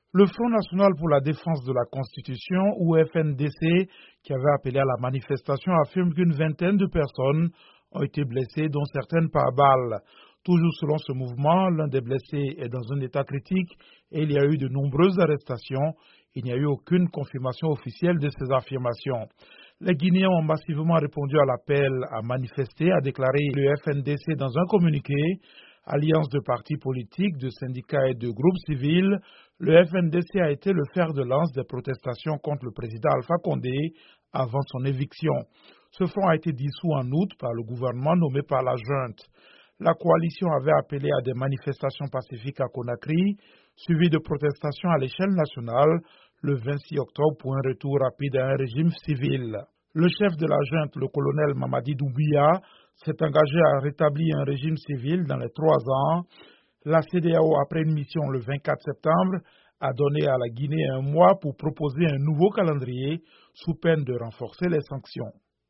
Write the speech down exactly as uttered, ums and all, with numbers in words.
Le Front national pour la défense de la Constitution, ou F N D C, qui avait appelé à la manifestation, affirme qu'une vingtaine de personnes ont été blessées, dont certaines par balle. Toujours selon ce mouvement, l'un des blessés est dans un état critique et il y a eu de nombreuses arrestations. Il n'y a eu aucune confirmation officielle de ces affirmations. Les Guinéens ont massivement répondu à l'appel à manifester, a déclaré le F N D C dans un communiqué. Alliance de partis politiques, de syndicats et de groupes civils, le F N D C a été le fer de lance des protestations contre le président Alpha Condé avant son éviction. Ce front a été dissous en août par le gouvernement nommé par la junte. La coalition avait appelé à des manifestations pacifiques à Conakry, suivies de protestations à l'échelle nationale, le vingt-six octobre pour un retour rapide à un régime civil. Le chef de la junte, le colonel Mamadi Doumbouya, s'est engagé à rétablir un régime civil dans les trois ans. La C E D E A O, après une mission le vingt-quatre septembre, a donné à la Guinée un mois pour proposer un nouveau calendrier sous peine de renforcer les sanctions.